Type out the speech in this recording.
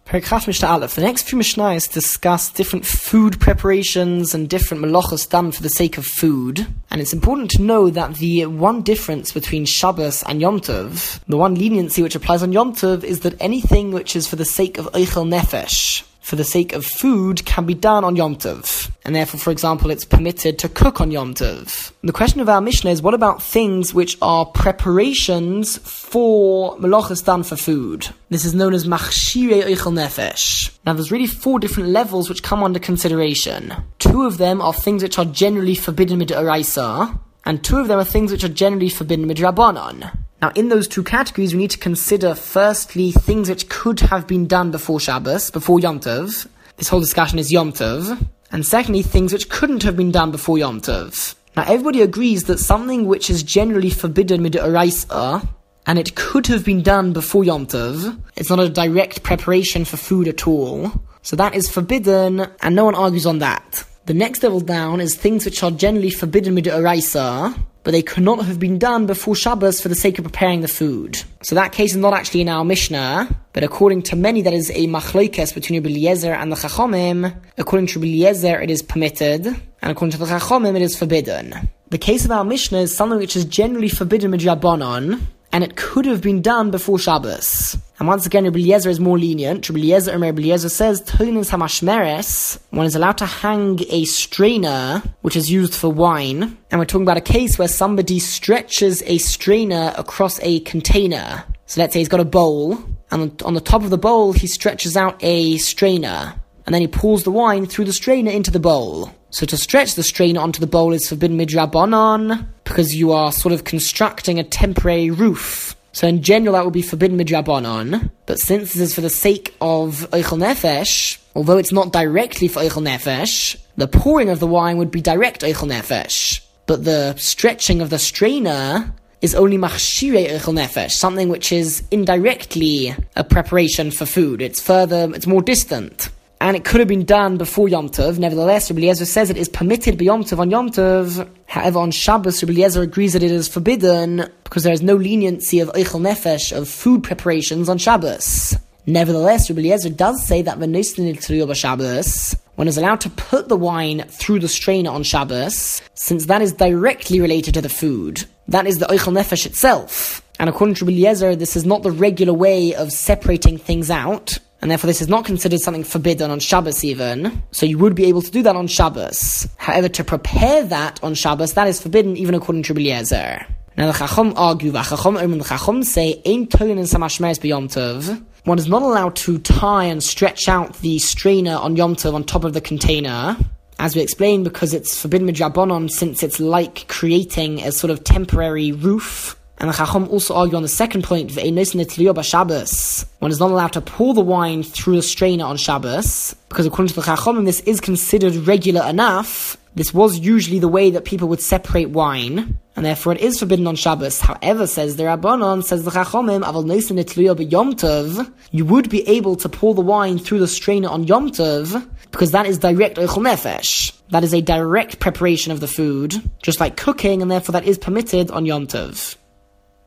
The next few Mishnayos discuss different food preparations and different melachos done for the sake of food. And it's important to know that the one difference between Shabbos and Yom Tov, the one leniency which applies on Yom Tov, is that anything which is for the sake of Eichel Nefesh, for the sake of food, can be done on Yom Tov. And therefore, for example, it's permitted to cook on Yom Tov. The question of our Mishnah is, what about things which are preparations for melachos done for food? This is known as machshirei eichel nefesh. Now, there's really 4 different levels which come under consideration. 2 of them are things which are generally forbidden midoraisa, and 2 of them are things which are generally forbidden midrabanan. Now, in those 2 categories, we need to consider, firstly, things which could have been done before Shabbos, before Yom Tov. This whole discussion is Yom Tov. And secondly, things which couldn't have been done before Yom Tov. Now, everybody agrees that something which is generally forbidden midoraisa, and it could have been done before Yom Tov, it's not a direct preparation for food at all. So that is forbidden, and no one argues on that. The next level down is things which are generally forbidden midoraisa, but they could not have been done before Shabbos for the sake of preparing the food. So that case is not actually in our Mishnah, but according to many, that is a machlokes between Rabbi Eliezer and the Chachamim. According to Rabbi Eliezer, it is permitted, and according to the Chachamim, it is forbidden. The case of our Mishnah is something which is generally forbidden midrabanan, and it could have been done before Shabbos. And once again, Rabbi Eliezer is more lenient. Rabbi Eliezer says, Toinus hamashmeres, one is allowed to hang a strainer, which is used for wine. And we're talking about a case where somebody stretches a strainer across a container. So let's say he's got a bowl, and on the top of the bowl, he stretches out a strainer. And then he pours the wine through the strainer into the bowl. So to stretch the strainer onto the bowl is forbidden midrabanan, because you are sort of constructing a temporary roof. So in general, that would be forbidden midrabanan. But since this is for the sake of eichel nefesh, although it's not directly for eichel nefesh, the pouring of the wine would be direct eichel nefesh. But the stretching of the strainer is only machshirei eichel nefesh, something which is indirectly a preparation for food. It's more distant. And it could have been done before Yom Tov. Nevertheless, Rabbi Eliezer says it is permitted by Yom Tov on Yom Tov. However, on Shabbos, Rabbi Eliezer agrees that it is forbidden because there is no leniency of eichel nefesh, of food preparations on Shabbos. Nevertheless, Rabbi Eliezer does say that Shabbos, one is allowed to put the wine through the strainer on Shabbos, since that is directly related to the food. That is the eichel nefesh itself. And according to Rabbi Eliezer, this is not the regular way of separating things out, and therefore this is not considered something forbidden on Shabbos even. So you would be able to do that on Shabbos. However, to prepare that on Shabbos, that is forbidden even according to Rabbi Eliezer. Now the Chacham argue, the Chacham say, Ein toin and samashmeres b'Yom Tov. One is not allowed to tie and stretch out the strainer on Yom Tov on top of the container, as we explained, because it's forbidden midrabanan, since it's like creating a sort of temporary roof. And the Chacham also argue on the second point, one is not allowed to pour the wine through a strainer on Shabbos, because according to the Chacham, this is considered regular enough. This was usually the way that people would separate wine, and therefore it is forbidden on Shabbos. However, says the Rabbanon, says the Chachamim, Yom Tov, you would be able to pour the wine through the strainer on Yom Tov, because that is direct eichel nefesh. That is a direct preparation of the food, just like cooking, and therefore that is permitted on Yom Tov.